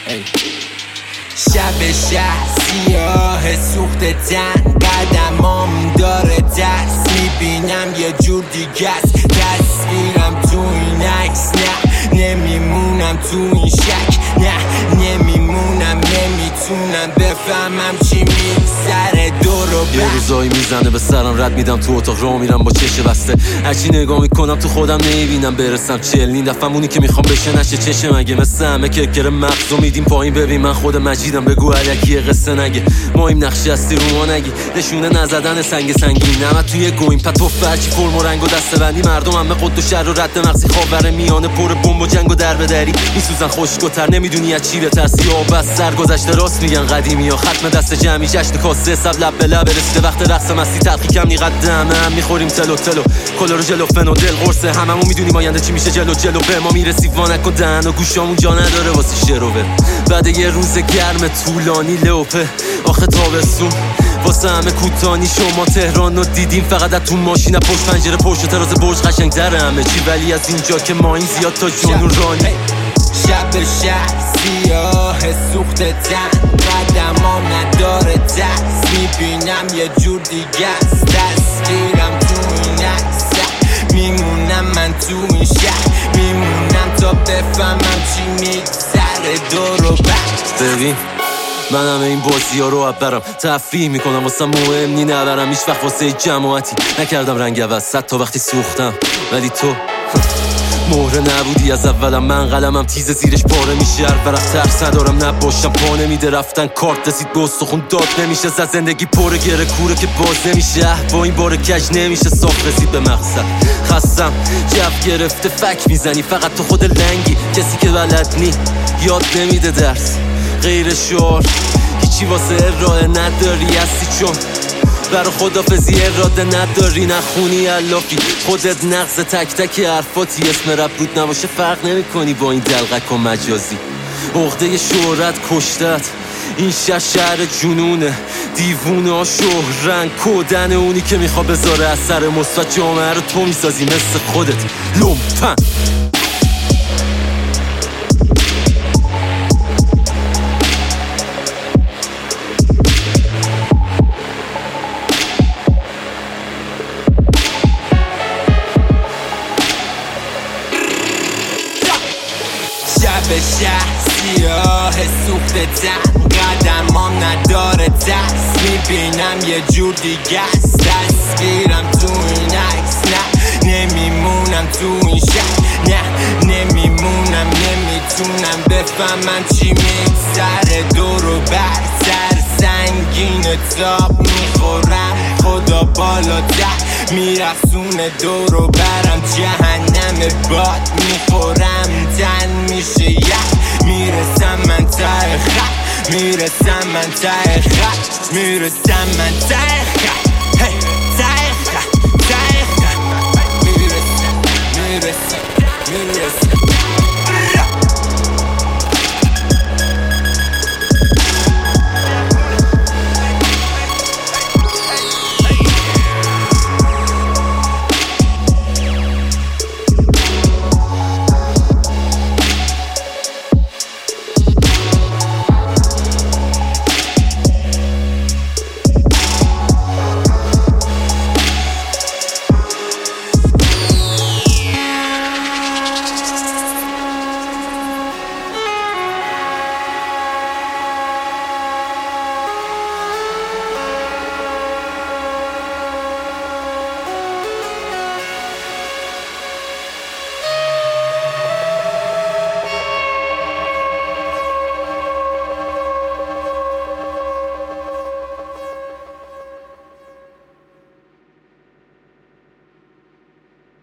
شب شهر سیاه سوخت تن قدمام داره ترس میبینم یه جور دیگه است تصویرم تو این عکس نه نمیمونم تو این شک نه نمیمونم نمیتونم بفهمم چی میگذره دور و بر یه روزایی میزنه به سرم رد میدم تو اتاق رو میرم با چش بسته هرچی نگاه میکنم تو خودم نمیبینم برسم این دفعه اونی که میخوام بشه نشه چشه مگه مثل همه که کره مغزو میدیم پایین ببین من خود مجیدم بگو علکی قصه نگه ما این نقشی هستی رو ما نگی نشونه نزدن سنگین نمت توی گویم پتو فرچی فرم و رنگ و دسته بندی مردم همه قد و شر و رد مغزی خواب میانه پر بمب و جنگ و در بدری میسوزن خشک‌تر نمیدونی از چی بترسی آب از سرگذشته راست میگن قدیمی ها ختم دست جمعی جشن کاسه سب لب به لب رسیده وقت رقص مستی تلخی کم نیقدم هم میخوریم تلو کلر جلو فن و دل قرصه هممون میدونیم آینده چی میشه جلو به ما میرسی وانک و دهن و گوشامون جا نداره واسه شروه بعد یه روز گرم طولانی لوپه آخه تابستون واسه همه کوتانی شما تهران رو دیدیم فقط از تو ماشین پشت پنجره پشت تراز برج قشنگ‌تره همه چی ولی از اینجا که ما این زیاد تا جنون رانی شب شهر سیاه سوخت تن قدمام نداره ترس میبینم یه جور دیگه است تصویرم تو این عکس میمونم من تو این شهر میمونم تا بفهمم چی میگذره دور و بر ببین من همه این بازی ها رو برم تفریح میکنم واسه مهم نی نبرم هیچ وقت واسه جماعتی نکردم رنگ عوض صد تا وقتی سوختم ولی تو مهره نبودی از اولم من قلمم تیز زیرش پاره میشه هر ورق ترس ندارم نباشم پا نمیده رفتن کارت رسید به استخون داد نمیشه زد زندگی پره گره کوره که باز نمیشه با این بار کج نمیشه صاف رسید به مقصد خستم جف گرفته فک میزنی فقط تو خود لنگی کسی که بلد نی یاد نمیده درس غیر شعار هیچی واسه ارائه نداری هستی چون برا خدافزی اراده نداری نخونی علافی خودت نقص تک تک حرفاتی اسم رب رود نباشه فرق نمی کنی با این دلقک و مجازی عقده شهرت کشتت این شهر جنونه دیوونه ها شهرن کودن اونی که میخوا بذاره اثر مثبت جامعه رو تو میسازی مثل خودت لومپن شب شهر سیاه سوخت تن قدمام نداره ترس میبینم یه جور دیگه است تصویرم تو این عکس نه نمیمونم تو این شهر نه نمیمونم نمیتونم بفهمم چی میگذره دور و بر سر سنگین تاب میخورم خدا بالاتر میرخصونه دور و برم جهنم باد میخورم تن میشه یخ میرسم من ته خط میرسم من ته خط میرسم من ته